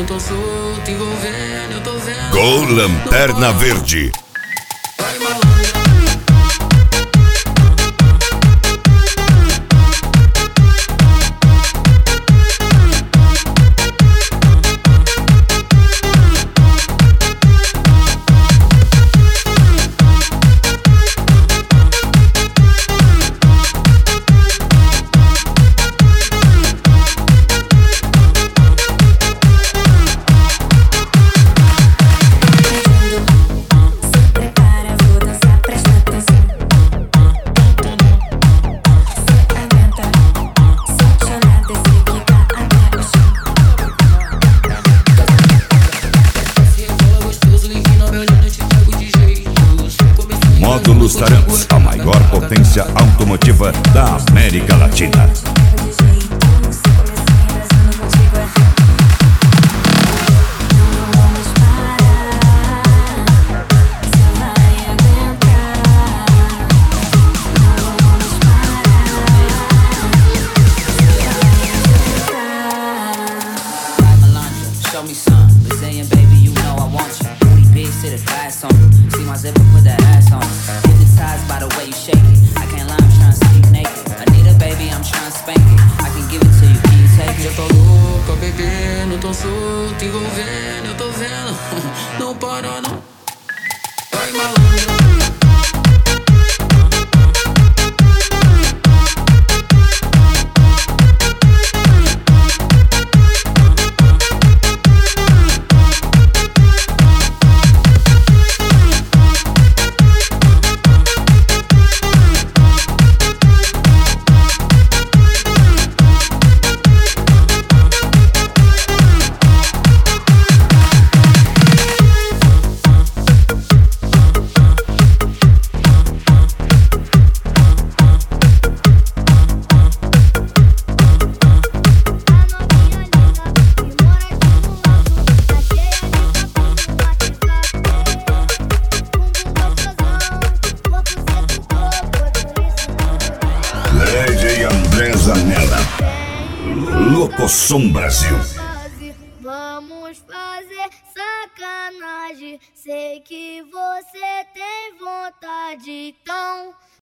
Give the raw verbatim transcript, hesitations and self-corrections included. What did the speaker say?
tô solto, envolvendo, eu tô vendo. Com Lanterna Verde. Vai malandro. Módulos Tarantos, a maior potência automotiva da América Latina. Show me some Brazilian, baby, you know I want you. Booty big, sit a glass on you. See my zipper, put that ass on you. Hypnotized by the way you shake it. I can't lie, I'm tryna see you naked. Anita, baby, I'm tryna spank it. I can give it to you, can you take Já it? tô louco, bebendo, tô solto, envolvendo, eu tô vendo. Não para não. Vai malandro. Lady André Zanella, Locosom Brasil. Vamos fazer sacanagem. Sei que você tem vontade, então